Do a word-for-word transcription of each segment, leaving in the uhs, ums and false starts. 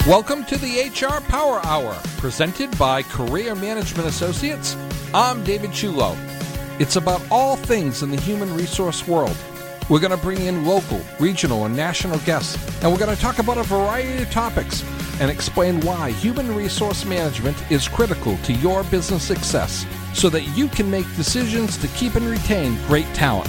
Welcome to the H R Power Hour, presented by Career Management Associates. I'm David Chulo. It's about all things in the human resource world. We're going to bring in local, regional, and national guests, and we're going to talk about a variety of topics and explain why human resource management is critical to your business success so that you can make decisions to keep and retain great talent.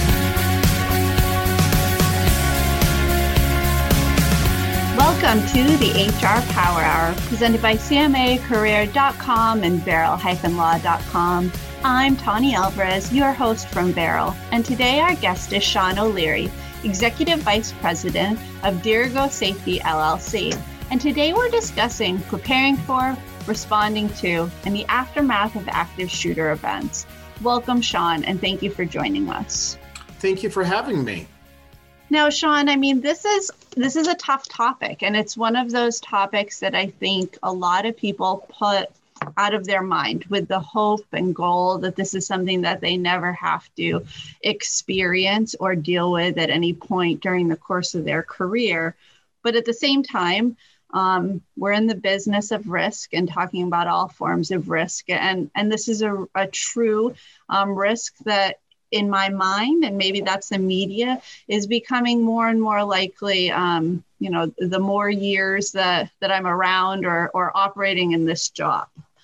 Welcome to the H R Power Hour, presented by C M A Career dot com and Barrel Law dot com. I'm Tawny Alvarez, your host from Barrel, and today our guest is Sean O'Leary, Executive Vice President of Dirigo Safety L L C. And today we're discussing preparing for, responding to, and the aftermath of active shooter events. Welcome, Sean, and thank you for joining us. Thank you for having me. Now, Sean, I mean, this is this is a tough topic, and it's one of those topics that I think a lot of people put out of their mind with the hope and goal that this is something that they never have to experience or deal with at any point during the course of their career. But at the same time, um, we're in the business of risk and talking about all forms of risk. And, and this is a, a true um, risk that, in my mind, and maybe that's the media, is becoming more and more likely, um, you know, the more years that, that I'm around or, or operating in this job.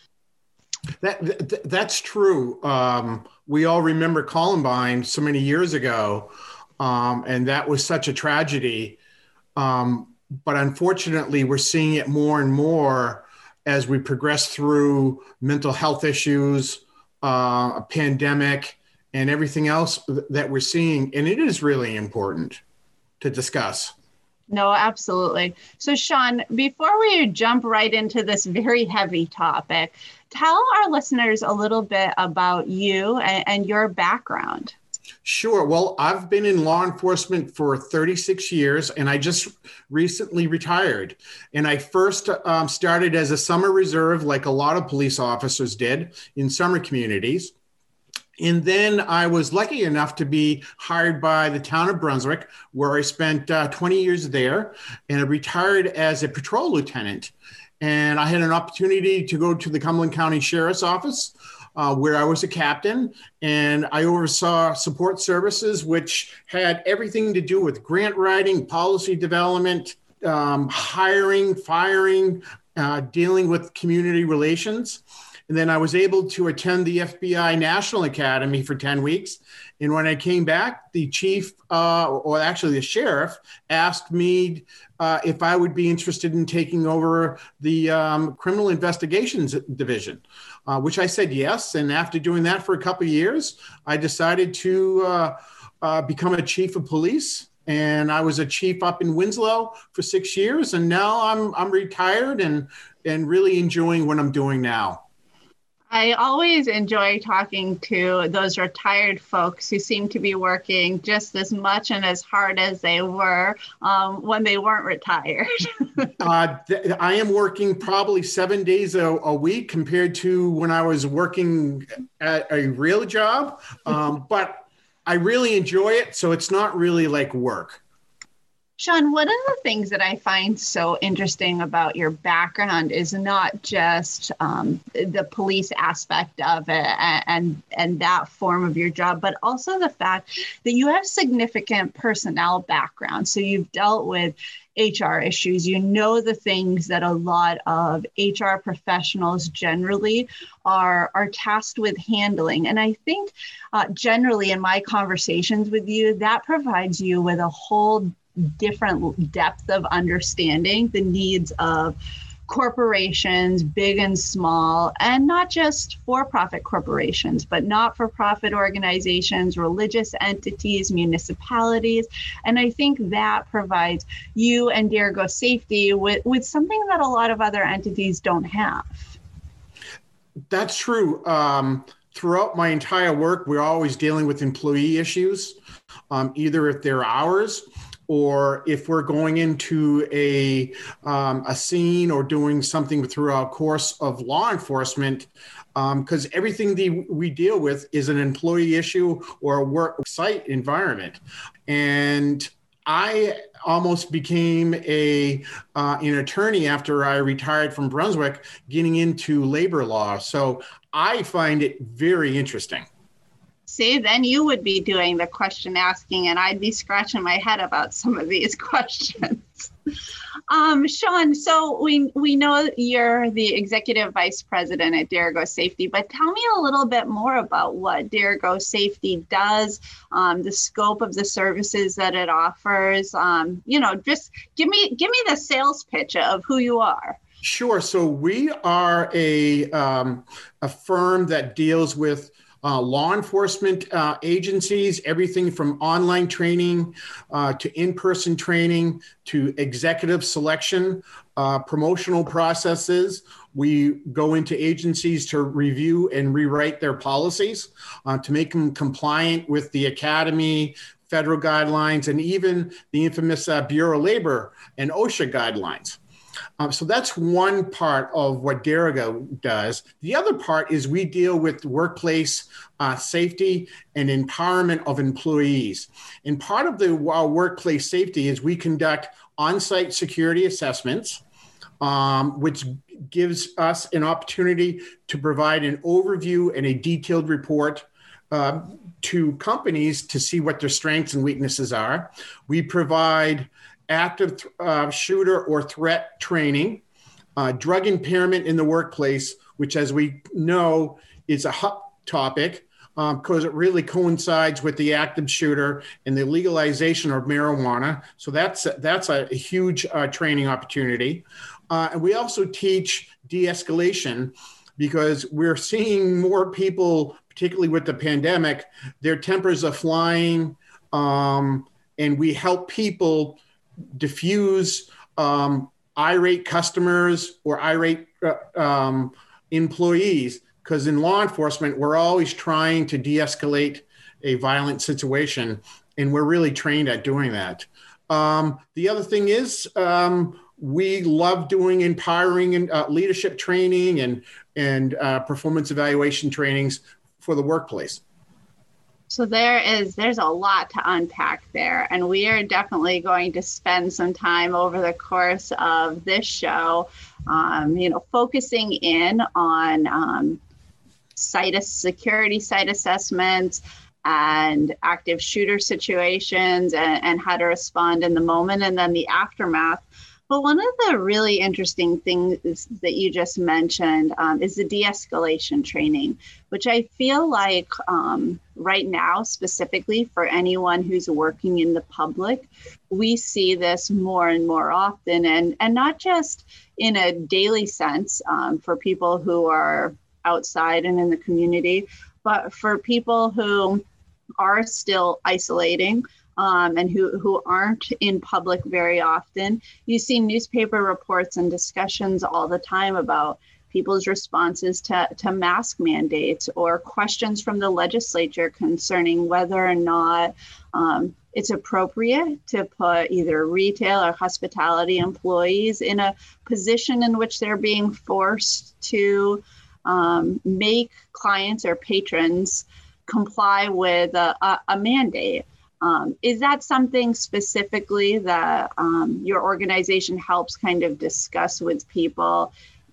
That, that That's true. Um, we all remember Columbine so many years ago, um, and that was such a tragedy. Um, but unfortunately, we're seeing it more and more as we progress through mental health issues, uh, a pandemic, and everything else that we're seeing. And it is really important to discuss. No, absolutely. So, Sean, before we jump right into this very heavy topic, tell our listeners a little bit about you and, and your background. Sure. Well, I've been in law enforcement for thirty-six years, and I just recently retired. And I first um, started as a summer reserve, like a lot of police officers did in summer communities. And then I was lucky enough to be hired by the town of Brunswick, where I spent uh, twenty years there, and I retired as a patrol lieutenant. And I had an opportunity to go to the Cumberland County Sheriff's Office, uh, where I was a captain, and I oversaw support services, which had everything to do with grant writing, policy development, um, hiring, firing, uh, dealing with community relations. And then I was able to attend the F B I National Academy for ten weeks. And when I came back, the chief, uh, or actually the sheriff, asked me uh, if I would be interested in taking over the um, Criminal Investigations Division, uh, which I said yes. And after doing that for a couple of years, I decided to uh, uh, become a chief of police. And I was a chief up in Winslow for six years. And now I'm I'm retired and and really enjoying what I'm doing now. I always enjoy talking to those retired folks who seem to be working just as much and as hard as they were um, when they weren't retired. uh, th- I am working probably seven days a, a week compared to when I was working at a real job, um, but I really enjoy it, so it's not really like work. Sean, one of the things that I find so interesting about your background is not just um, the police aspect of it and, and and that form of your job, but also the fact that you have significant personnel background. So you've dealt with H R issues. You know the things that a lot of H R professionals generally are, are tasked with handling. And I think uh, generally in my conversations with you, that provides you with a whole different depth of understanding the needs of corporations, big and small, and not just for-profit corporations, but not-for-profit organizations, religious entities, municipalities. And I think that provides you and Dirigo Safety with, with something that a lot of other entities don't have. That's true. Um, throughout my entire work, we're always dealing with employee issues, um, either if they're ours, or if we're going into a um, a scene or doing something through our course of law enforcement, because um, everything the, we deal with is an employee issue or a work site environment. And I almost became a uh, an attorney after I retired from Brunswick, getting into labor law. So I find it very interesting. See, then you would be doing the question asking, and I'd be scratching my head about some of these questions. um, Sean, so we we know you're the executive vice president at Derigo Safety, but tell me a little bit more about what Derigo Safety does, um, the scope of the services that it offers. Um, you know, just give me give me the sales pitch of who you are. Sure. So we are a um, a firm that deals with Uh, law enforcement uh, agencies, everything from online training uh, to in-person training to executive selection, uh, promotional processes. We go into agencies to review and rewrite their policies uh, to make them compliant with the academy, federal guidelines, and even the infamous uh, Bureau of Labor and OSHA guidelines. Um, so that's one part of what Derigo does. The other part is we deal with workplace uh, safety and empowerment of employees. And part of the uh, workplace safety is we conduct on-site security assessments, um, which gives us an opportunity to provide an overview and a detailed report uh, to companies to see what their strengths and weaknesses are. We provide active uh, shooter or threat training, uh, drug impairment in the workplace, which, as we know, is a hot topic because um, it really coincides with the active shooter and the legalization of marijuana. So that's that's a, a huge uh, training opportunity. Uh, and we also teach de-escalation because we're seeing more people, particularly with the pandemic, their tempers are flying, um, and we help people diffuse um, irate customers or irate uh, um, employees, because in law enforcement, we're always trying to de-escalate a violent situation, and we're really trained at doing that. Um, the other thing is um, we love doing empowering and uh, leadership training and, and uh, performance evaluation trainings for the workplace. So there is, there's a lot to unpack there. And we are definitely going to spend some time over the course of this show, um, you know, focusing in on um, site security site assessments and active shooter situations and, and how to respond in the moment and then the aftermath. But one of the really interesting things that you just mentioned um, is the de-escalation training, which I feel like um, right now, specifically for anyone who's working in the public, we see this more and more often, and, and not just in a daily sense um, for people who are outside and in the community, but for people who are still isolating, Um, and who, who aren't in public very often. You see newspaper reports and discussions all the time about people's responses to, to mask mandates or questions from the legislature concerning whether or not um, it's appropriate to put either retail or hospitality employees in a position in which they're being forced to um, make clients or patrons comply with a, a, a mandate. Um, is that something specifically that um, your organization helps kind of discuss with people?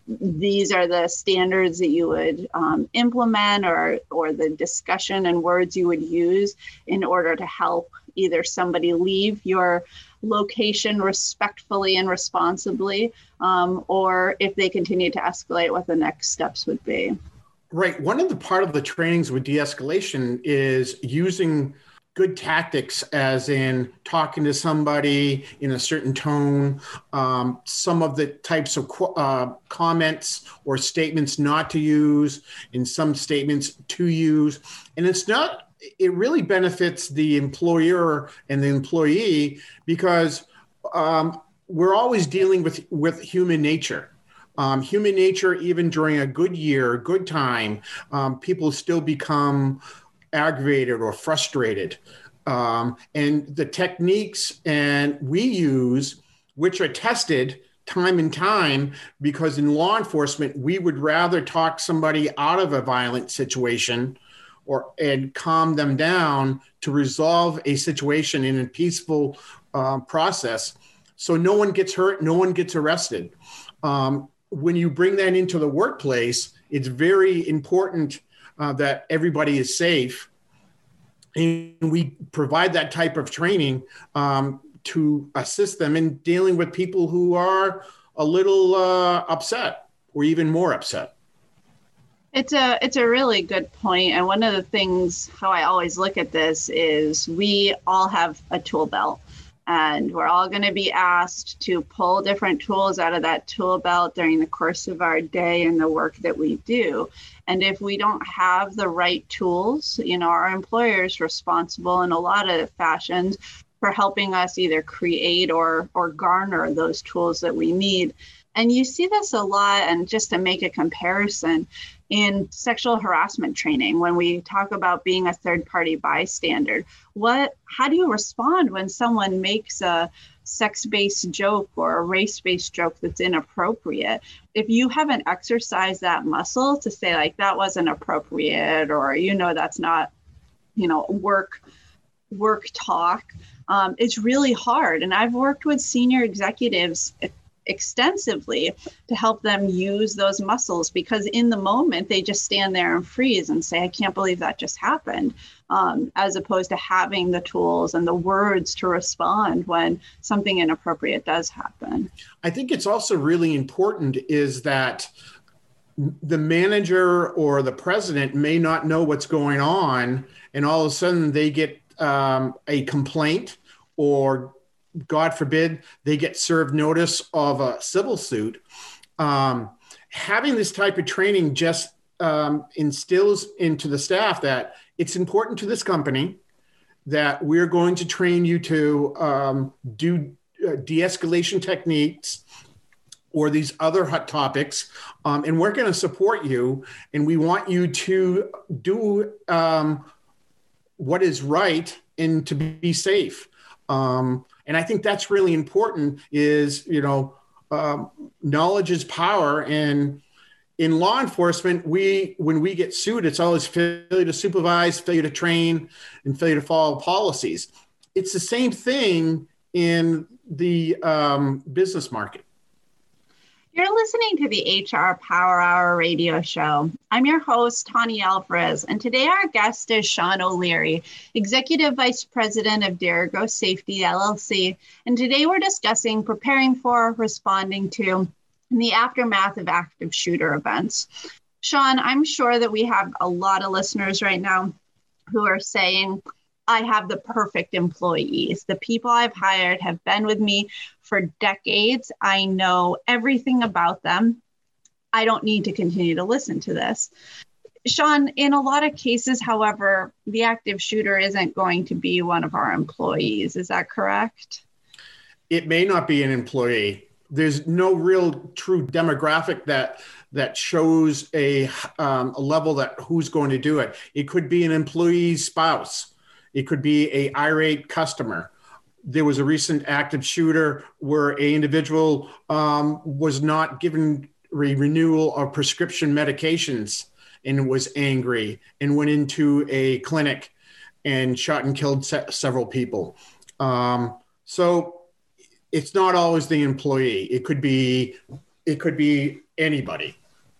These are the standards that you would um, implement or, or the discussion and words you would use in order to help either somebody leave your location respectfully and responsibly, um, or if they continue to escalate, what the next steps would be. Right. One of the part of the trainings with de-escalation is using good tactics, as in talking to somebody in a certain tone, um, some of the types of uh, comments or statements not to use, and some statements to use. And it's not, it really benefits the employer and the employee because um, we're always dealing with, with human nature. Um, human nature, even during a good year, a good time, um, people still become aggravated or frustrated. Um, and the techniques and we use, which are tested time and time, because in law enforcement, we would rather talk somebody out of a violent situation or and calm them down to resolve a situation in a peaceful uh, process, so no one gets hurt, no one gets arrested. Um, when you bring that into the workplace, it's very important uh, that everybody is safe. And we provide that type of training um, to assist them in dealing with people who are a little uh, upset or even more upset. It's a it's a really good point. And one of the things how I always look at this is we all have a tool belt, and we're all going to be asked to pull different tools out of that tool belt during the course of our day and the work that we do. And if we don't have the right tools, you know, our employer is responsible in a lot of fashions for helping us either create or or garner those tools that we need. And you see this a lot, and just to make a comparison, in sexual harassment training, when we talk about being a third-party bystander, what, how do you respond when someone makes a sex-based joke or a race-based joke that's inappropriate? If you haven't exercised that muscle to say, like, that wasn't appropriate, or, you know, that's not, you know, work, work talk, um, it's really hard. And I've worked with senior executives extensively to help them use those muscles, because in the moment they just stand there and freeze and say, I can't believe that just happened, um, as opposed to having the tools and the words to respond when something inappropriate does happen. I think it's also really important is that the manager or the president may not know what's going on, and all of a sudden they get um, a complaint, or God forbid, they get served notice of a civil suit. Um, having this type of training just um, instills into the staff that it's important to this company that we're going to train you to um, do uh, de-escalation techniques or these other hot topics, um, and we're going to support you, and we want you to do um, what is right and to be safe. Um, And I think that's really important is, you know, um, knowledge is power. And in law enforcement, we, when we get sued, it's always failure to supervise, failure to train, and failure to follow policies. It's the same thing in the um, business market. You're listening to the H R Power Hour radio show. I'm your host, Tani Alvarez, and today our guest is Sean O'Leary, Executive Vice President of Derigo Safety, L L C. And today we're discussing preparing for, responding to, in the aftermath of active shooter events. Sean, I'm sure that we have a lot of listeners right now who are saying, I have the perfect employees. The people I've hired have been with me for decades. I know everything about them. I don't need to continue to listen to this. Sean, in a lot of cases, however, the active shooter isn't going to be one of our employees. Is that correct? It may not be an employee. There's no real true demographic that that shows a, um, a level that who's going to do it. It could be an employee's spouse. It could be a irate customer. There was a recent active shooter where an individual um, was not given re- renewal of prescription medications and was angry and went into a clinic and shot and killed se- several people. Um, so it's not always the employee. It could be, it could be anybody.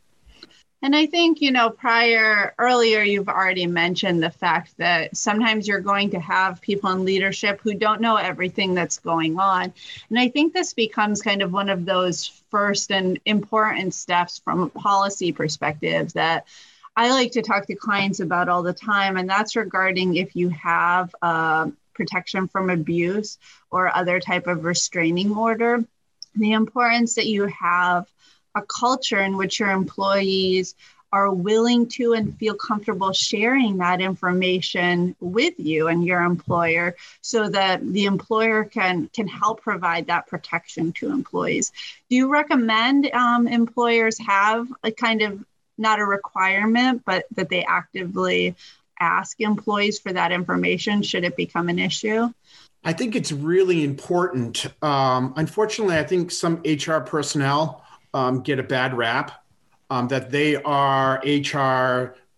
And I think, you know, prior, earlier, you've already mentioned the fact that sometimes you're going to have people in leadership who don't know everything that's going on. And I think this becomes kind of one of those first and important steps from a policy perspective that I like to talk to clients about all the time. And that's regarding if you have uh, protection from abuse or other type of restraining order, the importance that you have a culture in which your employees are willing to and feel comfortable sharing that information with you and your employer so that the employer can, can help provide that protection to employees. Do you recommend um, employers have a kind of, not a requirement, but that they actively ask employees for that information should it become an issue? I think it's really important. Um, unfortunately, I think some H R personnel Um, get a bad rap, um, that they are H R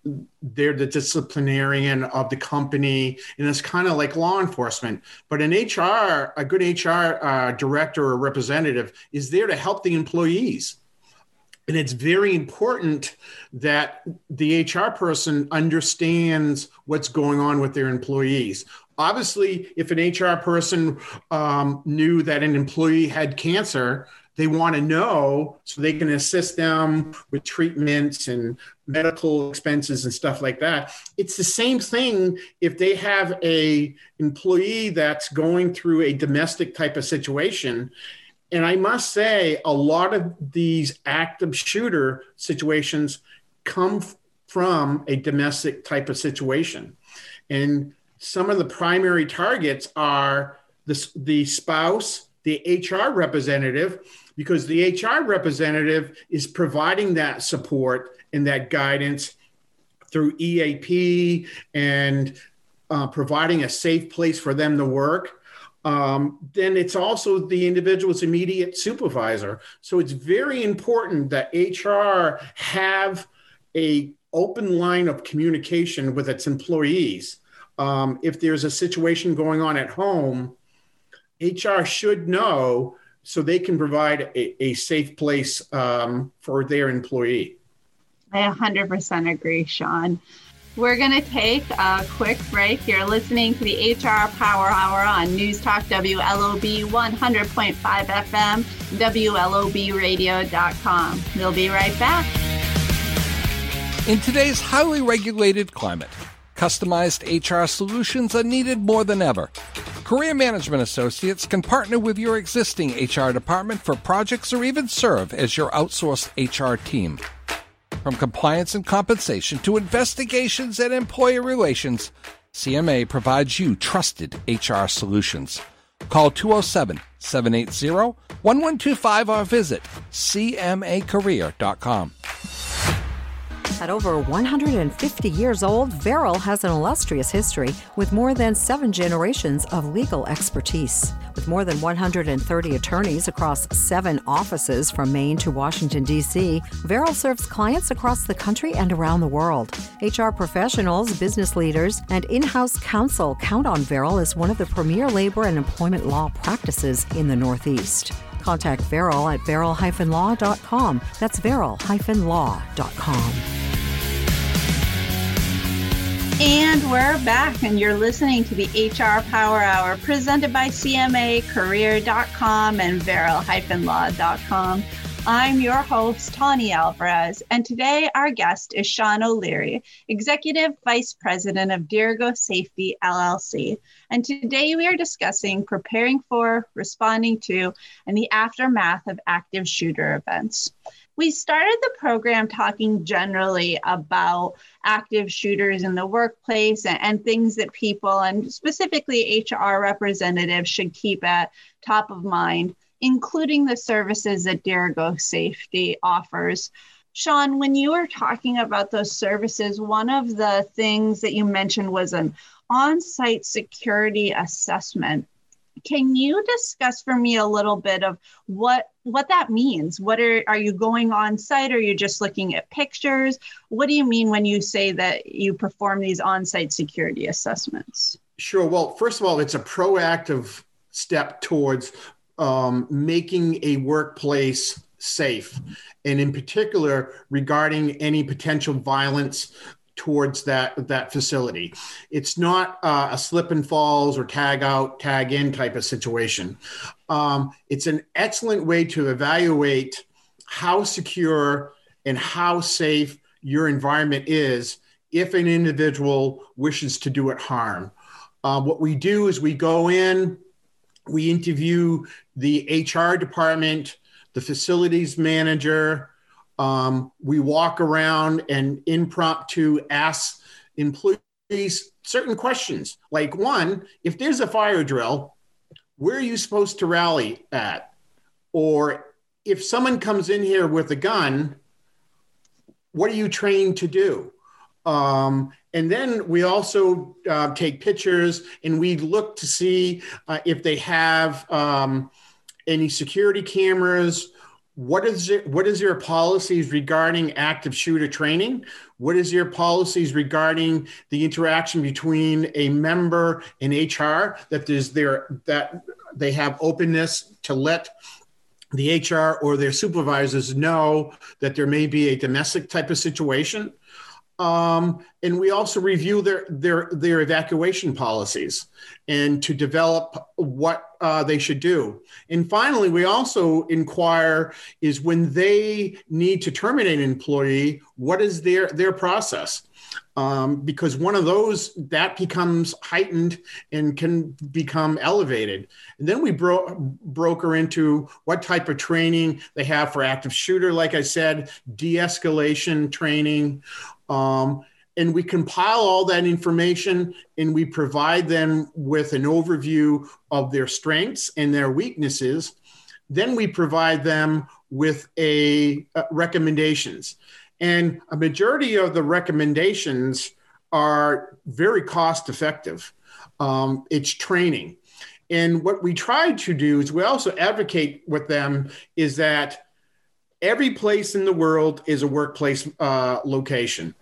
they're the disciplinarian of the company, and it's kind of like law enforcement. But an H R, a good H R uh, director or representative is there to help the employees. And it's very important that the H R person understands what's going on with their employees. Obviously, if an H R person um, knew that an employee had cancer, they want to know so they can assist them with treatments and medical expenses and stuff like that. It's the same thing if they have a employee that's going through a domestic type of situation. And I must say, a lot of these active shooter situations come f- from a domestic type of situation. And some of the primary targets are the, the spouse, the H R representative, because the H R representative is providing that support and that guidance through E A P and uh, providing a safe place for them to work. Um, then it's also the individual's immediate supervisor. So it's very important that H R have a open line of communication with its employees. Um, if there's a situation going on at home, H R should know so they can provide a, a safe place um, for their employee. I one hundred percent agree, Sean. We're going to take a quick break. You're listening to the H R Power Hour on News Talk W L O B one hundred point five F M, W L O B radio dot com. We'll be right back. In today's highly regulated climate, customized H R solutions are needed more than ever. Career Management Associates can partner with your existing H R department for projects or even serve as your outsourced H R team. From compliance and compensation to investigations and employer relations, C M A provides you trusted H R solutions. Call two oh seven, seven eight zero, one one two five or visit C M A career dot com. At over one hundred fifty years old, Verrill has an illustrious history with more than seven generations of legal expertise. With more than one hundred thirty attorneys across seven offices from Maine to Washington, D C, Verrill serves clients across the country and around the world. H R professionals, business leaders, and in-house counsel count on Verrill as one of the premier labor and employment law practices in the Northeast. Contact Verrill at verrill dash law dot com. That's verrill dash law dot com. And we're back, and you're listening to the H R Power Hour presented by C M A career dot com and verrill dash law dot com. I'm your host, Tawny Alvarez, and today our guest is Sean O'Leary, Executive Vice President of Dirigo Safety, L L C. And today we are discussing preparing for, responding to, and the aftermath of active shooter events. We started the program talking generally about active shooters in the workplace and, and things that people, and specifically H R representatives, should keep at top of mind, including the services that Dirigo Safety offers. Sean, when you were talking about those services, one of the things that you mentioned was an on-site security assessment. Can you discuss for me a little bit of what what that means? What are are you going on site? Or are you just looking at pictures? What do you mean when you say that you perform these on-site security assessments? Sure. Well, first of all, it's a proactive step towards um, making a workplace safe, and in particular regarding any potential violence towards that that facility. It's not uh, a slip and falls or tag out, tag in type of situation. Um, it's an excellent way to evaluate how secure and how safe your environment is if an individual wishes to do it harm. Uh, what we do is we go in, we interview the H R department, the facilities manager. Um, we walk around and impromptu ask employees certain questions. Like, one, if there's a fire drill, where are you supposed to rally at? Or if someone comes in here with a gun, what are you trained to do? Um, and then we also uh, take pictures, and we look to see uh, if they have um, any security cameras, What is it, what is your policies regarding active shooter training? What is your policies regarding the interaction between a member and H R, that there's there that they have openness to let the H R or their supervisors know that there may be a domestic type of situation? Um, and we also review their, their, their evacuation policies and to develop what uh, they should do. And finally, we also inquire is when they need to terminate an employee, what is their, their process? Um, because one of those, that becomes heightened and can become elevated. And then we bro- broker into what type of training they have for active shooter, like I said, de-escalation training. Um, and we compile all that information and we provide them with an overview of their strengths and their weaknesses. Then we provide them with a uh, recommendations. And a majority of the recommendations are very cost effective. Um, it's training. And what we try to do is we also advocate with them is that every place in the world is a workplace uh, location.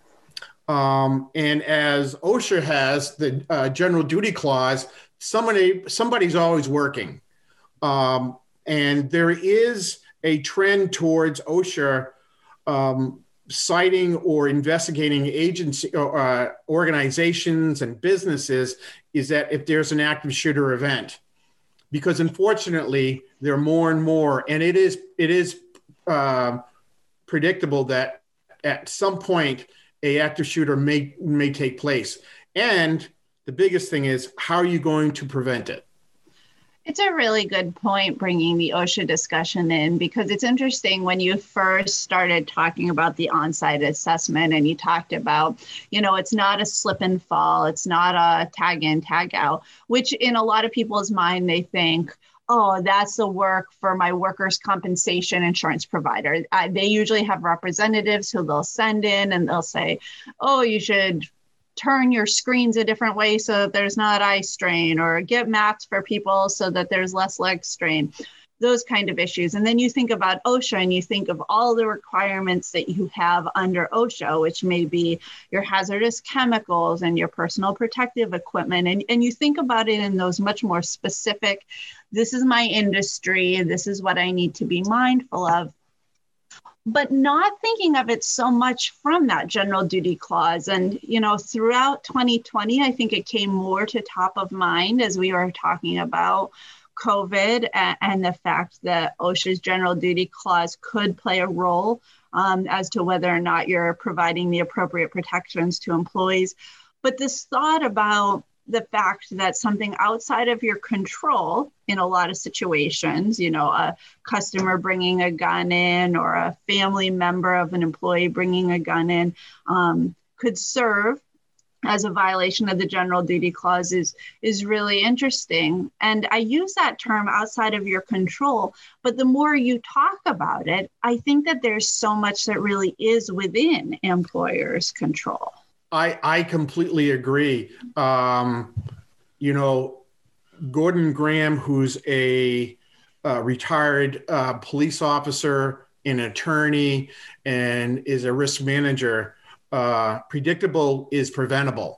Um, and as OSHA has the uh, general duty clause, somebody somebody's always working. Um, and there is a trend towards OSHA um, citing or investigating agency uh, organizations and businesses is that if there's an active shooter event, because unfortunately there are more and more, and it is it is uh, predictable that at some point a active shooter may may take place. And the biggest thing is, how are you going to prevent it? It's a really good point bringing the OSHA discussion in, because it's interesting when you first started talking about the on-site assessment and you talked about, you know, it's not a slip and fall, it's not a tag in, tag out, which in a lot of people's mind, they think, oh, that's the work for my workers' compensation insurance provider. Uh, they usually have representatives who they'll send in and they'll say, oh, you should turn your screens a different way so that there's not eye strain, or get mats for people so that there's less leg strain, those kind of issues. And then you think about OSHA and you think of all the requirements that you have under OSHA, which may be your hazardous chemicals and your personal protective equipment. And, and you think about it in those much more specific, this is my industry, this is what I need to be mindful of, but not thinking of it so much from that general duty clause. And, you know, throughout twenty twenty, I think it came more to top of mind as we were talking about COVID and, and the fact that OSHA's general duty clause could play a role um, as to whether or not you're providing the appropriate protections to employees. But this thought about the fact that something outside of your control in a lot of situations, you know, a customer bringing a gun in or a family member of an employee bringing a gun in um, could serve as a violation of the general duty clause is, is really interesting. And I use that term outside of your control, but the more you talk about it, I think that there's so much that really is within employers' control. I, I completely agree. Um, you know, Gordon Graham, who's a uh, retired uh, police officer, an attorney, and is a risk manager, uh, predictable is preventable.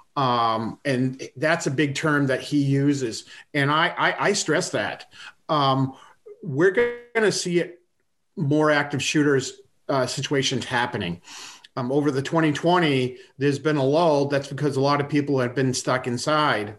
Um, and that's a big term that he uses. And I, I, I stress that. Um, we're going to see it, more active shooters uh, situations happening. Um, over the twenty twenty, there's been a lull. That's because a lot of people have been stuck inside.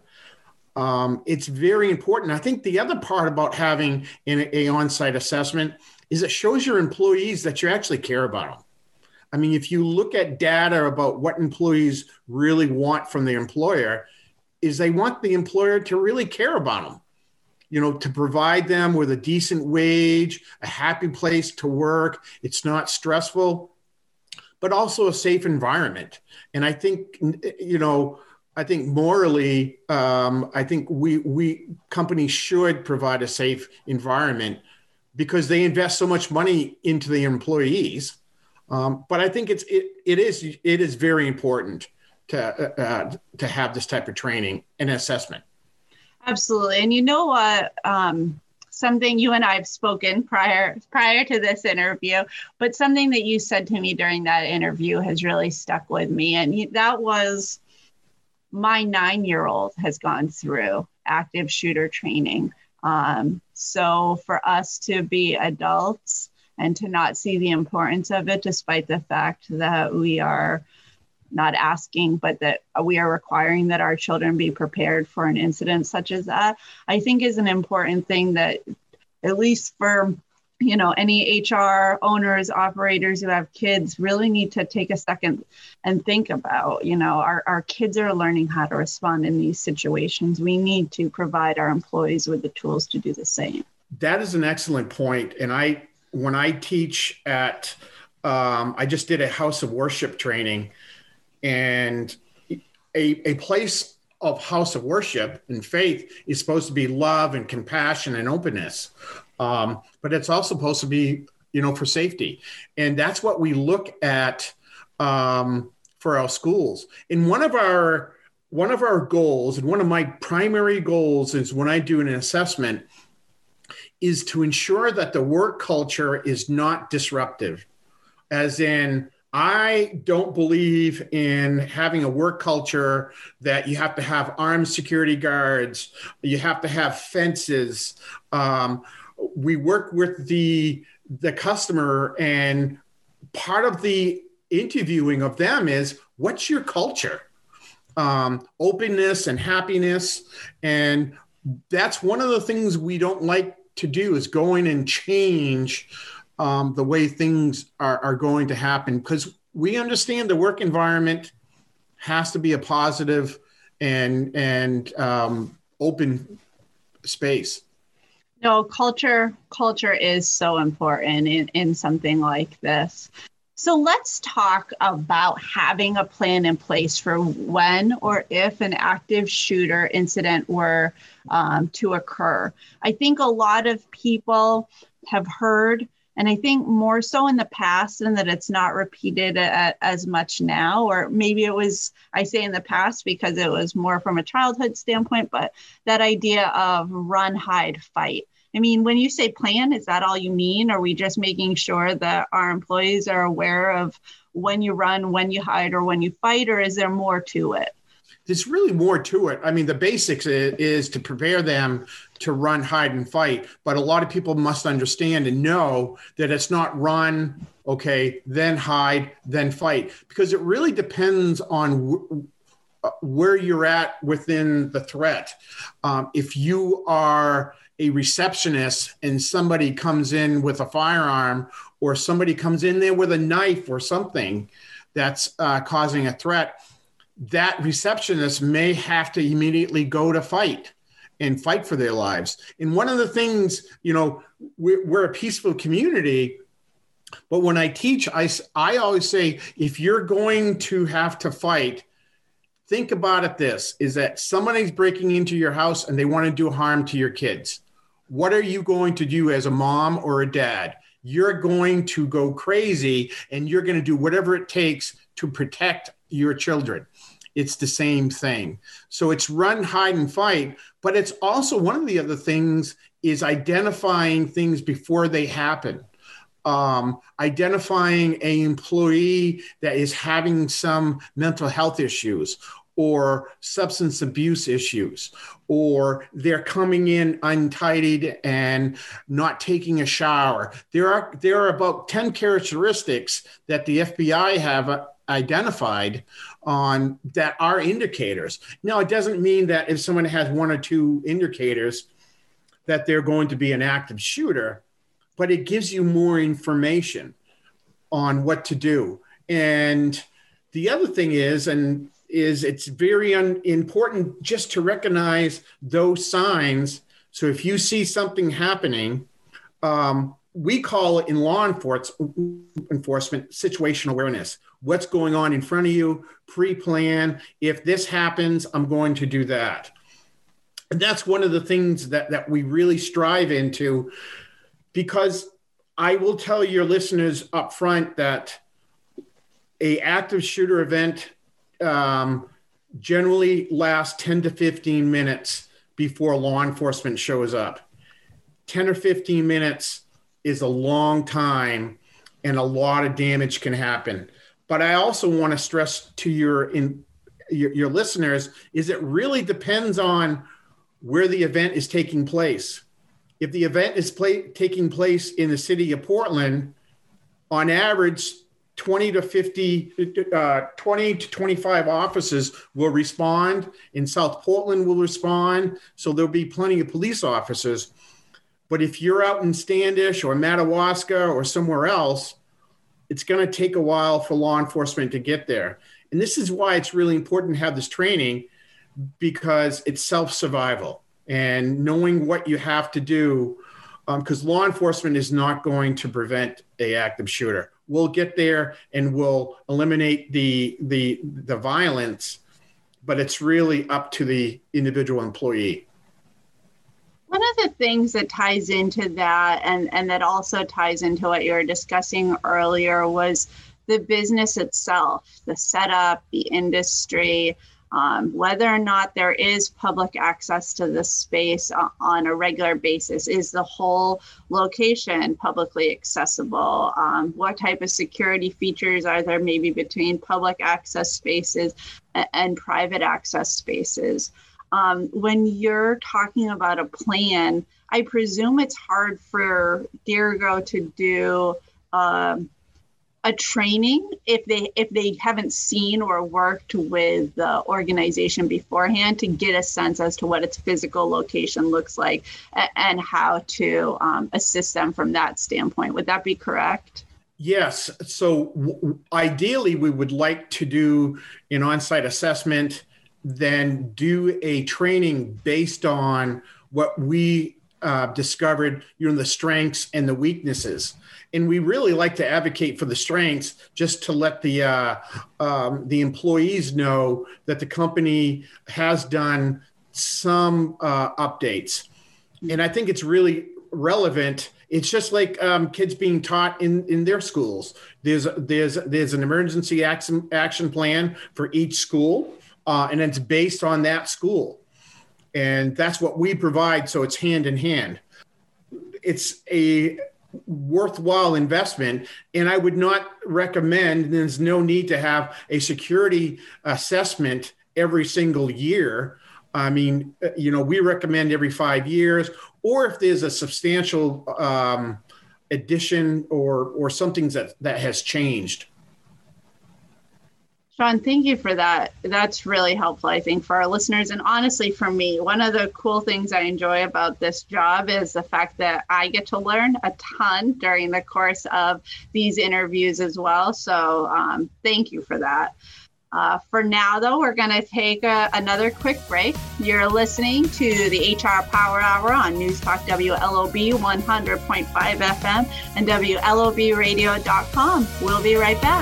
Um, it's very important. I think the other part about having an a on-site assessment is it shows your employees that you actually care about them. I mean, if you look at data about what employees really want from their employer, is they want the employer to really care about them, you know, to provide them with a decent wage, a happy place to work. It's not stressful, but also a safe environment. And I think, you know, I think morally, um, I think we we companies should provide a safe environment because they invest so much money into the employees. Um, but I think it's it it is it is very important to uh, to have this type of training and assessment. Absolutely, and you know what? Um, something you and I have spoken prior prior to this interview, but something that you said to me during that interview has really stuck with me. And he, that was, my nine-year-old has gone through active shooter training. Um, so for us to be adults and to not see the importance of it, despite the fact that we are not asking, but that we are requiring that our children be prepared for an incident such as that, I think is an important thing that, at least for, you know, any H R owners, operators who have kids, really need to take a second and think about. You know, our, our kids are learning how to respond in these situations. We need to provide our employees with the tools to do the same. That is an excellent point. And I, when I teach at, um, I just did a house of worship training, and a, a place of house of worship and faith is supposed to be love and compassion and openness. Um, but it's also supposed to be, you know, for safety. And that's what we look at um, for our schools. And one of our, one of our goals, and one of my primary goals is when I do an assessment, is to ensure that the work culture is not disruptive. As in, I don't believe in having a work culture that you have to have armed security guards, you have to have fences. Um, we work with the, the customer, and part of the interviewing of them is, what's your culture? Um, openness and happiness. And that's one of the things we don't like to do, is go in and change Um, the way things are, are going to happen, because we understand the work environment has to be a positive and and um, open space. No, culture culture is so important in, in something like this. So let's talk about having a plan in place for when or if an active shooter incident were um, to occur. I think a lot of people have heard, and I think more so in the past, and that it's not repeated a, as much now, or maybe it was, I say in the past because it was more from a childhood standpoint, but that idea of run, hide, fight. I mean, when you say plan, is that all you mean? Are we just making sure that our employees are aware of when you run, when you hide, or when you fight, or is there more to it? There's really more to it. I mean, the basics is, is to prepare them to run, hide, and fight. But a lot of people must understand and know that it's not run, okay, then hide, then fight, because it really depends on w- where you're at within the threat. Um, if you are a receptionist and somebody comes in with a firearm, or somebody comes in there with a knife or something that's uh, causing a threat, that receptionist may have to immediately go to fight and fight for their lives. And one of the things, you know, we're, we're a peaceful community, but when I teach, I, I always say, if you're going to have to fight, think about it this, is that somebody's breaking into your house and they want to do harm to your kids. What are you going to do as a mom or a dad? You're going to go crazy, and you're going to do whatever it takes to protect your children. It's the same thing. So it's run, hide, and fight, but it's also, one of the other things is identifying things before they happen. Um, identifying an employee that is having some mental health issues or substance abuse issues, or they're coming in untidied and not taking a shower. There are, there are about ten characteristics that the F B I have identified on that are indicators. Now, it doesn't mean that if someone has one or two indicators that they're going to be an active shooter, but it gives you more information on what to do. And the other thing is, and is it's very un- important just to recognize those signs. So if you see something happening, um, we call it in law enforcement situational awareness. What's going on in front of you, pre-plan. If this happens, I'm going to do that. And that's one of the things that, that we really strive into, because I will tell your listeners up front that a active shooter event um, generally lasts ten to fifteen minutes before law enforcement shows up. ten or fifteen minutes is a long time, and a lot of damage can happen. But I also want to stress to your in your, your listeners is it really depends on where the event is taking place. If the event is play, taking place in the city of Portland, on average, twenty to fifty, uh, twenty to twenty-five officers will respond. In South Portland will respond. So there'll be plenty of police officers. But if you're out in Standish or Madawaska or somewhere else, it's going to take a while for law enforcement to get there. And this is why it's really important to have this training, because it's self-survival and knowing what you have to do, because um, law enforcement is not going to prevent an active shooter. We'll get there and we'll eliminate the, the, the violence, but it's really up to the individual employee. One of the things that ties into that and, and that also ties into what you were discussing earlier was the business itself, the setup, the industry, um, whether or not there is public access to this space on a regular basis. Is the whole location publicly accessible? Um, what type of security features are there maybe between public access spaces and, and private access spaces? Um, when you're talking about a plan, I presume it's hard for Dirigo to do um, a training if they if they haven't seen or worked with the organization beforehand to get a sense as to what its physical location looks like and how to um, assist them from that standpoint. Would that be correct? Yes. So w- ideally, we would like to do an on-site assessment, then do a training based on what we uh, discovered, you know, the strengths and the weaknesses. And we really like to advocate for the strengths, just to let the uh, um, the employees know that the company has done some uh, updates. And I think it's really relevant. It's just like um, kids being taught in, in their schools. There's there's there's an emergency action action plan for each school, uh, and it's based on that school. And that's what we provide. So it's hand in hand. It's a worthwhile investment. And I would not recommend, there's no need to have a security assessment every single year. I mean, you know, we recommend every five years, or if there's a substantial um, addition or or something that, that has changed. Sean, thank you for that. That's really helpful, I think, for our listeners. And honestly, for me, one of the cool things I enjoy about this job is the fact that I get to learn a ton during the course of these interviews as well. So um, thank you for that. Uh, for now, though, we're going to take a, another quick break. You're listening to the H R Power Hour on News Talk W L O B one hundred point five F M and W L O B radio dot com. We'll be right back.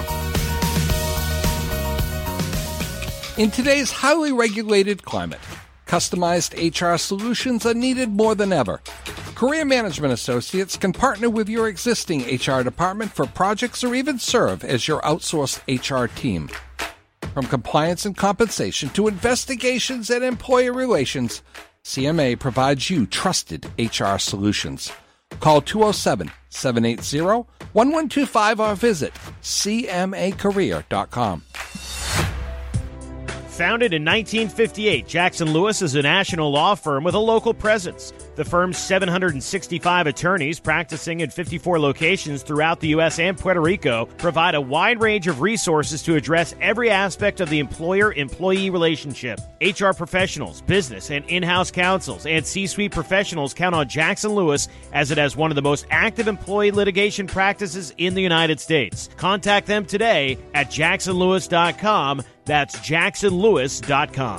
In today's highly regulated climate, customized H R solutions are needed more than ever. Career Management Associates can partner with your existing H R department for projects or even serve as your outsourced H R team. From compliance and compensation to investigations and employer relations, C M A provides you trusted H R solutions. Call two oh seven, seven eight zero, one one two five or visit C M A career dot com. Founded in nineteen fifty-eight, Jackson Lewis is a national law firm with a local presence. The firm's seven hundred sixty-five attorneys practicing in fifty-four locations throughout the U S and Puerto Rico provide a wide range of resources to address every aspect of the employer-employee relationship. H R professionals, business and in-house counsels, and C-suite professionals count on Jackson Lewis as it has one of the most active employee litigation practices in the United States. Contact them today at jackson lewis dot com. That's jackson lewis dot com.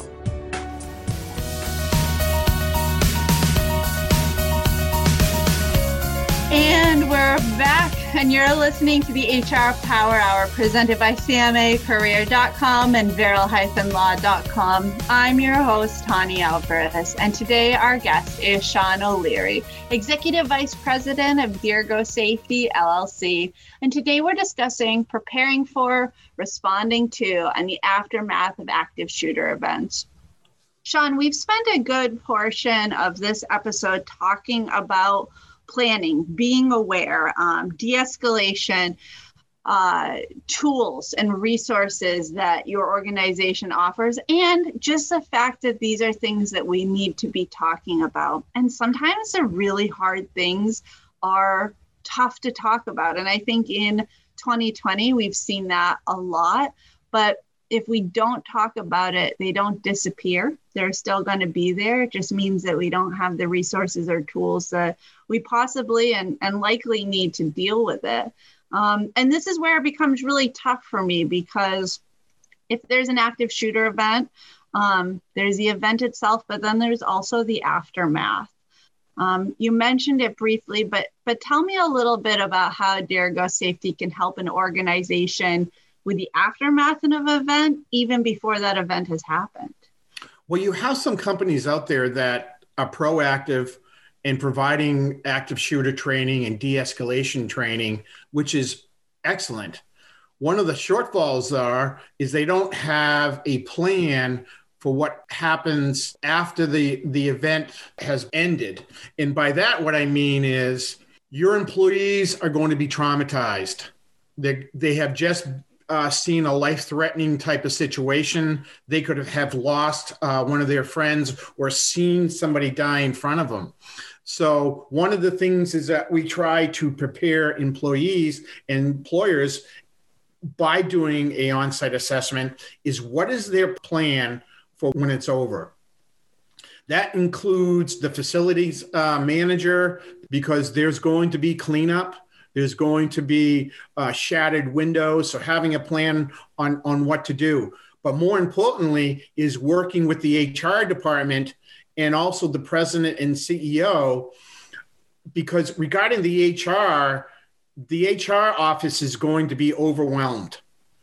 And we're back, and you're listening to the H R Power Hour presented by C M A career dot com and Veril Law dot com. I'm your host, Tani Alvarez, and today our guest is Sean O'Leary, Executive Vice President of Dirigo Safety, L L C. And today we're discussing preparing for, responding to, and the aftermath of active shooter events. Sean, we've spent a good portion of this episode talking about planning, being aware, um, de-escalation, uh, tools and resources that your organization offers, and just the fact that these are things that we need to be talking about. And sometimes the really hard things are tough to talk about. And I think in twenty twenty, we've seen that a lot. But if we don't talk about it, they don't disappear. They're still going to be there. It just means that we don't have the resources or tools that we possibly and, and likely need to deal with it. Um, and this is where it becomes really tough for me, because if there's an active shooter event, um, there's the event itself, but then there's also the aftermath. Um, you mentioned it briefly, but but tell me a little bit about how Derigo Safety can help an organization with the aftermath of an event, even before that event has happened. Well, you have some companies out there that are proactive in providing active shooter training and de-escalation training, which is excellent. One of the shortfalls are is they don't have a plan for what happens after the, the event has ended. And by that, what I mean is your employees are going to be traumatized. They, they have just uh, seen a life-threatening type of situation. They could have, have lost uh, one of their friends or seen somebody die in front of them. So one of the things is that we try to prepare employees and employers by doing a on-site assessment is what is their plan for when it's over. That includes the facilities uh, manager, because there's going to be cleanup. There's going to be uh, shattered windows. So having a plan on, on what to do. But more importantly is working with the H R department and also the president and C E O, because regarding the H R, the H R office is going to be overwhelmed.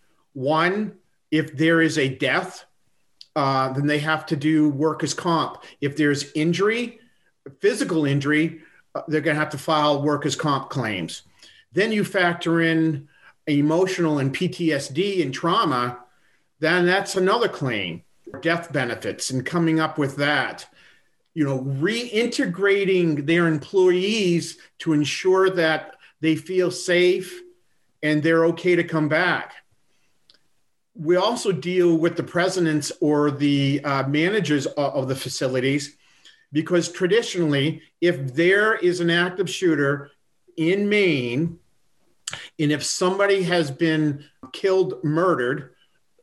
One, if there is a death, uh, then they have to do workers' comp. If there's injury, physical injury, uh, they're going to have to file workers' comp claims. Then you factor in emotional and P T S D and trauma, then that's another claim, death benefits, and coming up with that. You know, reintegrating their employees to ensure that they feel safe and they're okay to come back. We also deal with the presidents or the uh, managers of, of the facilities, because traditionally, if there is an active shooter in Maine, and if somebody has been killed, murdered,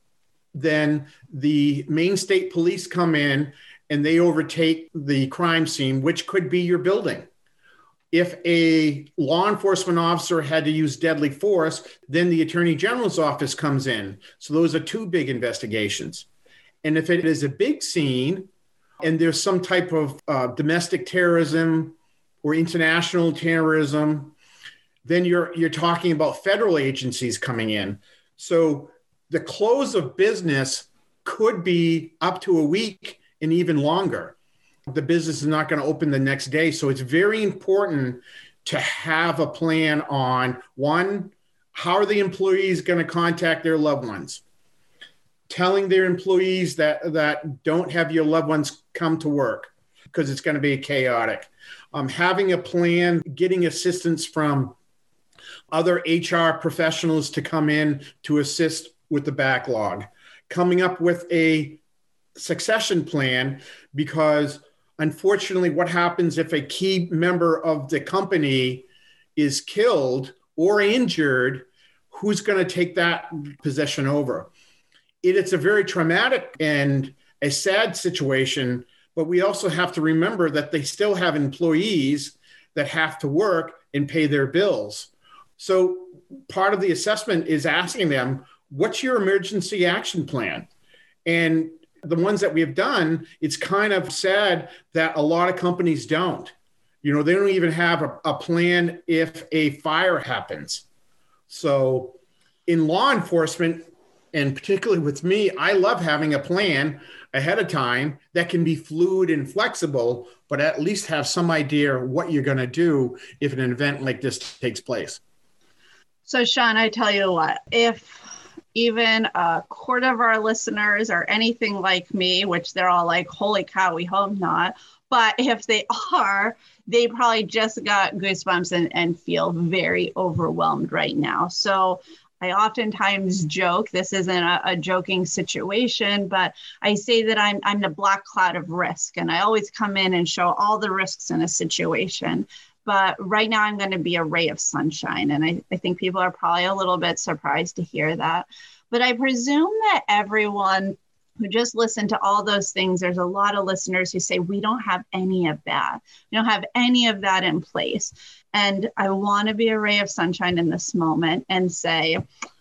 then the Maine State Police come in and they overtake the crime scene, which could be your building. If a law enforcement officer had to use deadly force, then the Attorney General's office comes in. So those are two big investigations. And if it is a big scene and there's some type of uh, domestic terrorism or international terrorism, then you're you're talking about federal agencies coming in. So the close of business could be up to a week and even longer. The business is not going to open the next day. So it's very important to have a plan on, one, how are the employees going to contact their loved ones? Telling their employees that, that don't have your loved ones come to work because it's going to be chaotic. Um, having a plan, getting assistance from other H R professionals to come in to assist with the backlog. Coming up with a succession plan, because unfortunately, what happens if a key member of the company is killed or injured, who's going to take that position over? It, it's a very traumatic and a sad situation, but we also have to remember that they still have employees that have to work and pay their bills. So part of the assessment is asking them, what's your emergency action plan? And the ones that we have done, it's kind of sad that a lot of companies don't. You know, they don't even have a, a plan if a fire happens. So in law enforcement, and particularly with me, I love having a plan ahead of time that can be fluid and flexible, but at least have some idea what you're going to do if an event like this takes place. So Sean, I tell you what, if even a quarter of our listeners are anything like me, which they're all like, holy cow, we hope not. But if they are, they probably just got goosebumps and, and feel very overwhelmed right now. So I oftentimes joke, this isn't a, a joking situation, but I say that I'm I'm the black cloud of risk. And I always come in and show all the risks in a situation. But right now I'm going to be a ray of sunshine. And I, I think people are probably a little bit surprised to hear that. But I presume that everyone who just listened to all those things, there's a lot of listeners who say, we don't have any of that. We don't have any of that in place. And I want to be a ray of sunshine in this moment and say,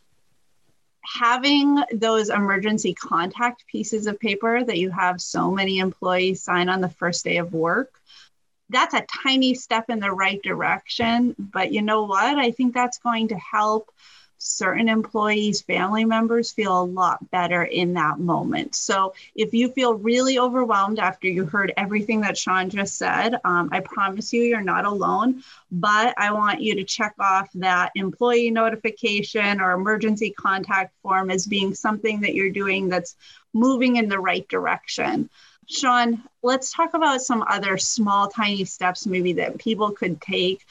having those emergency contact pieces of paper that you have so many employees sign on the first day of work, that's a tiny step in the right direction. But you know what? I think that's going to help certain employees, family members feel a lot better in that moment. So if you feel really overwhelmed after you heard everything that Sean just said, um, I promise you, you're not alone. But I want you to check off that employee notification or emergency contact form as being something that you're doing that's moving in the right direction. Sean, let's talk about some other small, tiny steps maybe that people could take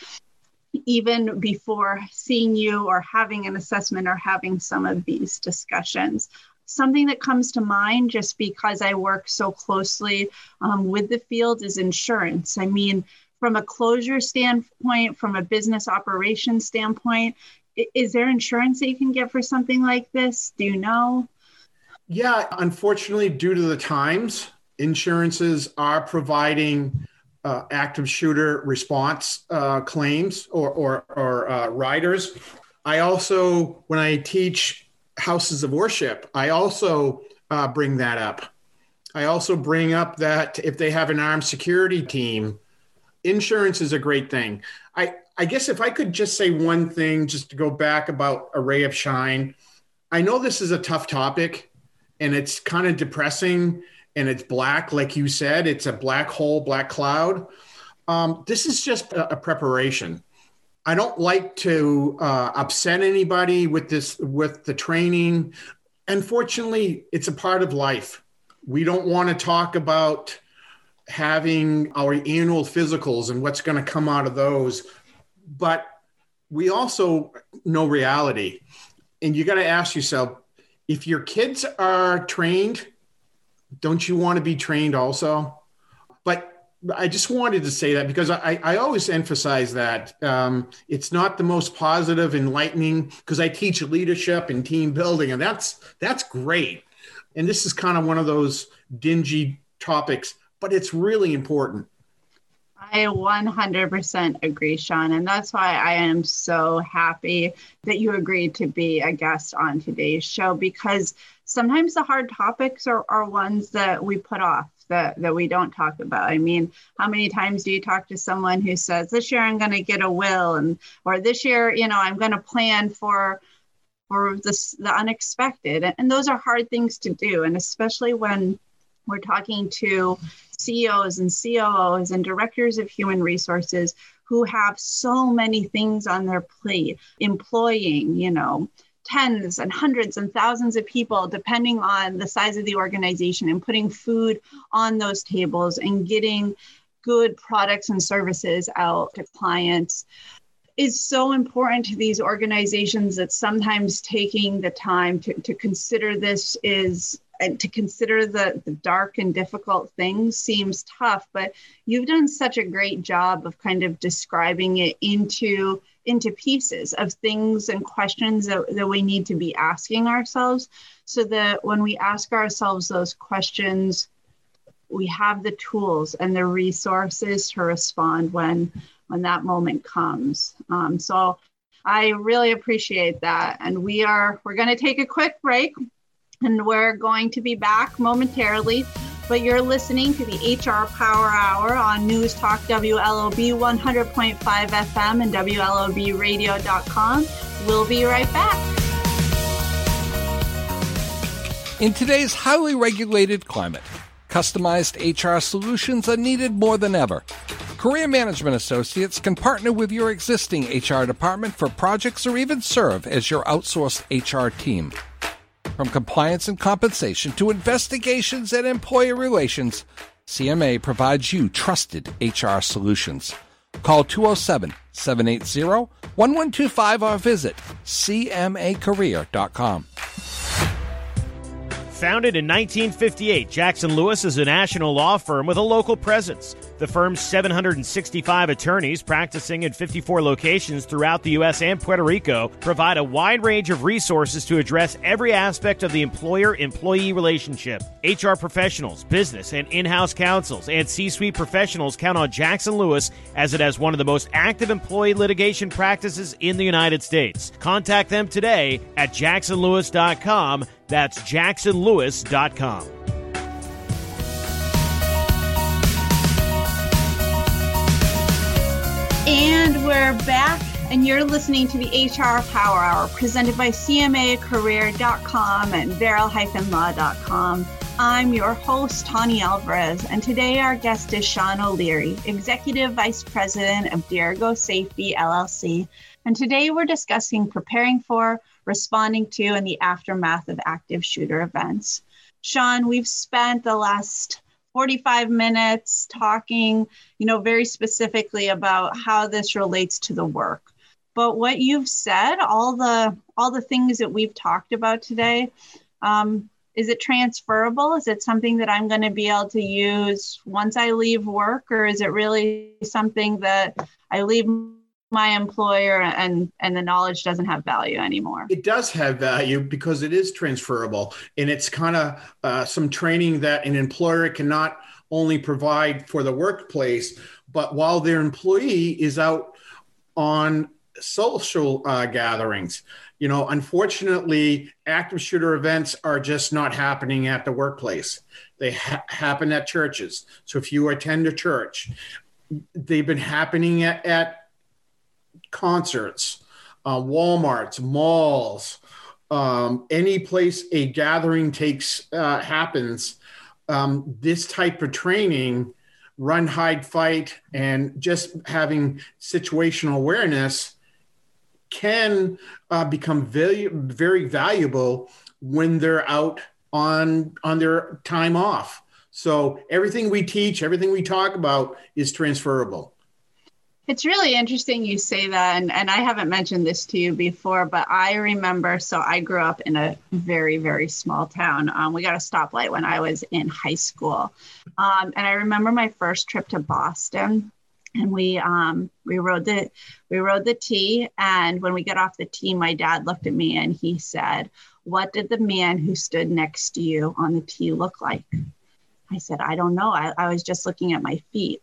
even before seeing you or having an assessment or having some of these discussions. Something that comes to mind, just because I work so closely um, with the field, is insurance. I mean, from a closure standpoint, from a business operations standpoint, is there insurance that you can get for something like this? Do you know? Yeah, unfortunately, due to the times, insurances are providing Uh, active shooter response uh, claims or or, or uh, riders. I also, when I teach houses of worship, I also uh, bring that up. I also bring up that if they have an armed security team, insurance is a great thing. I, I guess if I could just say one thing, just to go back about a ray of shine. I know this is a tough topic and it's kind of depressing. And it's black, like you said, it's a black hole, black cloud. Um, this is just a, a preparation. I don't like to uh, upset anybody with this, with the training. Unfortunately, it's a part of life. We don't want to talk about having our annual physicals and what's going to come out of those. But we also know reality. And you got to ask yourself, if your kids are trained, don't you want to be trained also? But I just wanted to say that because I, I always emphasize that um, it's not the most positive, enlightening, because I teach leadership and team building, and that's that's great. And this is kind of one of those dingy topics, but it's really important. I one hundred percent agree, Sean. And that's why I am so happy that you agreed to be a guest on today's show, because sometimes the hard topics are, are ones that we put off, that, that we don't talk about. I mean, how many times do you talk to someone who says, this year I'm going to get a will, and or this year, you know, I'm going to plan for for this, the unexpected. And, and those are hard things to do. And especially when we're talking to C E Os and C O Os and directors of human resources who have so many things on their plate, employing, you know, tens and hundreds and thousands of people, depending on the size of the organization, and putting food on those tables and getting good products and services out to clients is so important to these organizations that sometimes taking the time to, to consider this is and to consider the, the dark and difficult things seems tough, but you've done such a great job of kind of describing it into, into pieces of things and questions that, that we need to be asking ourselves, so that when we ask ourselves those questions, we have the tools and the resources to respond when, when that moment comes. Um, so I really appreciate that. And we are, we're going to take a quick break. And we're going to be back momentarily, but you're listening to the H R Power Hour on News Talk W L O B one hundred point five F M and W L O B radio dot com. We'll be right back. In today's highly regulated climate, customized H R solutions are needed more than ever. Career Management Associates can partner with your existing H R department for projects or even serve as your outsourced H R team. From compliance and compensation to investigations and employee relations, C M A provides you trusted H R solutions. Call two oh seven, seven eight zero, one one two five or visit c m a career dot com. Founded in nineteen fifty-eight, Jackson Lewis is a national law firm with a local presence. The firm's seven hundred sixty-five attorneys practicing in fifty-four locations throughout the U S and Puerto Rico provide a wide range of resources to address every aspect of the employer-employee relationship. H R professionals, business and in-house counsels, and C-suite professionals count on Jackson Lewis as it has one of the most active employee litigation practices in the United States. Contact them today at jackson lewis dot com. That's jackson lewis dot com. And we're back, and you're listening to the H R Power Hour presented by c m a career dot com and veral dash law dot com. I'm your host, Tani Alvarez, and today our guest is Sean O'Leary, Executive Vice President of Dirigo Safety, L L C. And today we're discussing preparing for, responding to, and the aftermath of active shooter events. Sean, we've spent the last forty-five minutes talking, you know, very specifically about how this relates to the work. But what you've said, all the all the things that we've talked about today, um, is it transferable? Is it something that I'm going to be able to use once I leave work, or is it really something that I leave my employer and and the knowledge doesn't have value anymore? It does have value because it is transferable, and it's kind of uh, some training that an employer cannot only provide for the workplace, but while their employee is out on social uh, gatherings. You know, unfortunately, active shooter events are just not happening at the workplace. They ha- happen at churches. So if you attend a church, they've been happening at, at concerts, uh, Walmarts, malls, um, any place a gathering takes uh, happens. Um, this type of training, run, hide, fight, and just having situational awareness can uh, become very, very valuable when they're out on on their time off. So everything we teach, everything we talk about is transferable. It's really interesting you say that, and, and I haven't mentioned this to you before, but I remember, so I grew up in a very, very small town. Um, we got a stoplight when I was in high school. Um, and I remember my first trip to Boston, and we um, we rode the we rode the T, and when we got off the T, my dad looked at me and he said, "What did the man who stood next to you on the T look like?" I said, "I don't know. I, I was just looking at my feet."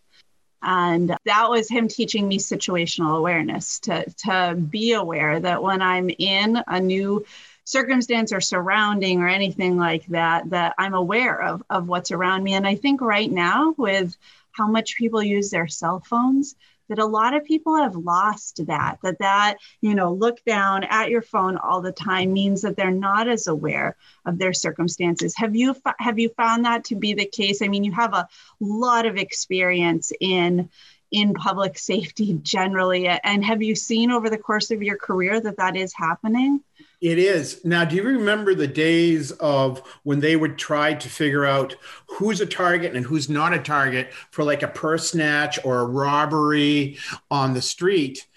And that was him teaching me situational awareness, to, to be aware that when I'm in a new circumstance or surrounding or anything like that, that I'm aware of, of what's around me. And I think right now, with how much people use their cell phones, that a lot of people have lost that, that that, you know, look down at your phone all the time means that they're not as aware of their circumstances. Have you, have you found that to be the case? I mean, you have a lot of experience in, in public safety generally. And have you seen over the course of your career that that is happening? It is. Now, do you remember the days of when they would try to figure out who's a target and who's not a target for like a purse snatch or a robbery on the street?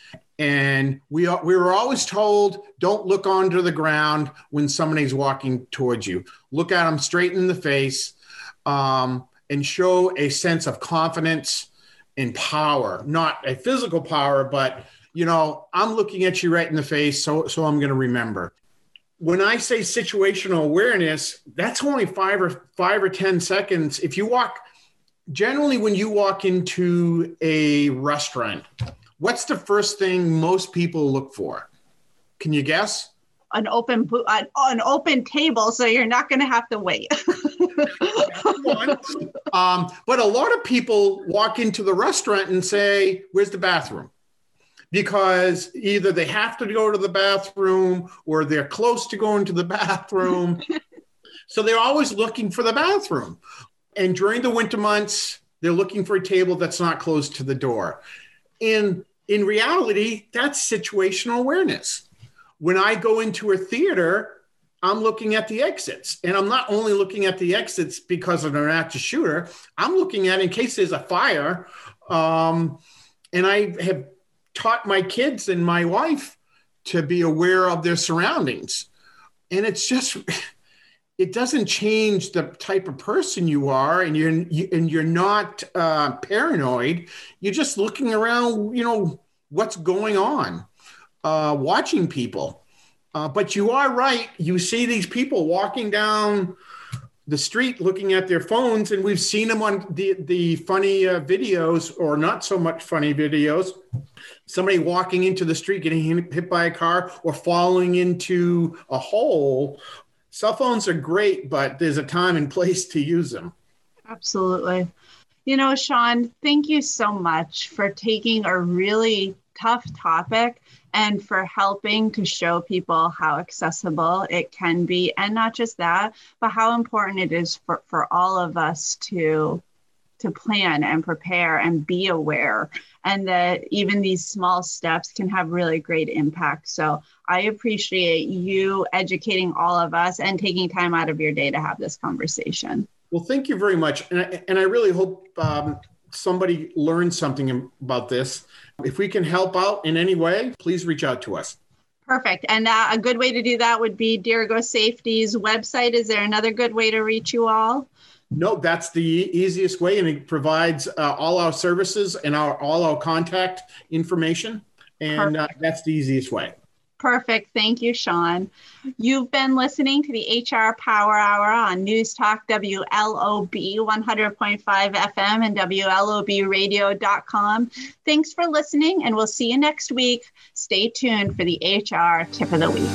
And we we were always told, don't look onto the ground when somebody's walking towards you. Look at them straight in the face, um, and show a sense of confidence and power, not a physical power, but you know, I'm looking at you right in the face, so so I'm going to remember. When I say situational awareness, that's only five or five or ten seconds. If you walk, generally when you walk into a restaurant, what's the first thing most people look for? Can you guess? An open an, an open table, so you're not going to have to wait. um, but a lot of people walk into the restaurant and say, "Where's the bathroom?" Because either they have to go to the bathroom or they're close to going to the bathroom. So they're always looking for the bathroom. And during the winter months, they're looking for a table that's not close to the door. In, in reality, that's situational awareness. When I go into a theater, I'm looking at the exits. And I'm not only looking at the exits because of an active shooter, I'm looking at in case there's a fire. Um, and I have taught my kids and my wife to be aware of their surroundings. And it's just, it doesn't change the type of person you are, and you're you, and you're not uh, paranoid. You're just looking around, you know, what's going on, uh, watching people. Uh, but you are right. You see these people walking down the street looking at their phones, and we've seen them on the, the funny uh, videos, or not so much funny videos. Somebody walking into the street, getting hit by a car, or falling into a hole. Cell phones are great, but there's a time and place to use them. Absolutely. You know, Sean, thank you so much for taking a really tough topic and for helping to show people how accessible it can be. And not just that, but how important it is for, for all of us to, to plan and prepare and be aware, and that even these small steps can have really great impact. So I appreciate you educating all of us and taking time out of your day to have this conversation. Well, thank you very much. And I, and I really hope um, somebody learned something about this. If we can help out in any way, please reach out to us. Perfect. And uh, a good way to do that would be Dirigo Safety's website. Is there another good way to reach you all? No, that's the easiest way, and it provides uh, all our services and our all our contact information, and uh, that's the easiest way. Perfect. Thank you, Sean. You've been listening to the H R Power Hour on News Talk W L O B one hundred point five F M and W L O B radio dot com. Thanks for listening, and we'll see you next week. Stay tuned for the H R Tip of the Week.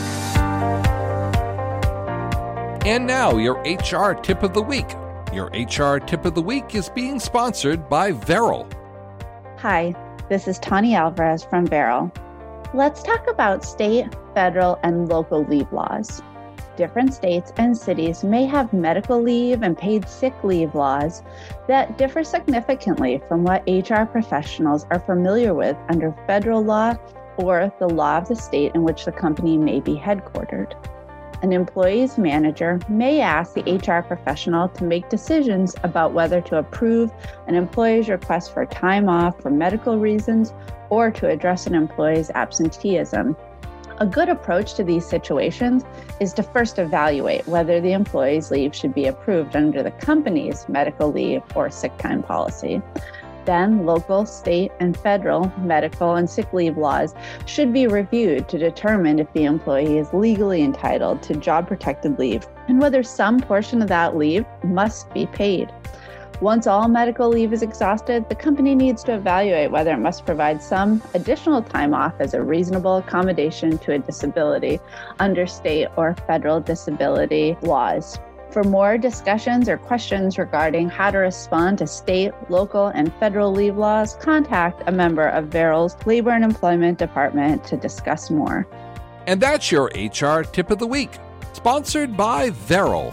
And now, your H R Tip of the Week. Your H R Tip of the Week is being sponsored by Veril. Hi, this is Tani Alvarez from Veril. Let's talk about state, federal, and local leave laws. Different states and cities may have medical leave and paid sick leave laws that differ significantly from what H R professionals are familiar with under federal law or the law of the state in which the company may be headquartered. An employee's manager may ask the H R professional to make decisions about whether to approve an employee's request for time off for medical reasons or to address an employee's absenteeism. A good approach to these situations is to first evaluate whether the employee's leave should be approved under the company's medical leave or sick time policy. Then local, state, and federal medical and sick leave laws should be reviewed to determine if the employee is legally entitled to job-protected leave and whether some portion of that leave must be paid. Once all medical leave is exhausted, the company needs to evaluate whether it must provide some additional time off as a reasonable accommodation to a disability under state or federal disability laws. For more discussions or questions regarding how to respond to state, local, and federal leave laws, contact a member of Veril's Labor and Employment Department to discuss more. And that's your H R Tip of the Week, sponsored by Veril.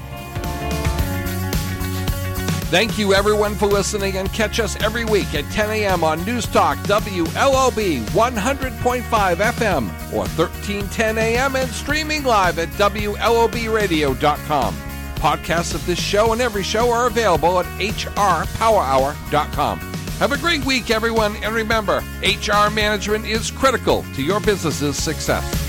Thank you, everyone, for listening, and catch us every week at ten a.m. on News Talk W L O B one hundred point five F M or thirteen ten a.m. and streaming live at W L O B radio dot com. Podcasts of this show and every show are available at H R power hour dot com. Have a great week, everyone, and remember, H R management is critical to your business's success.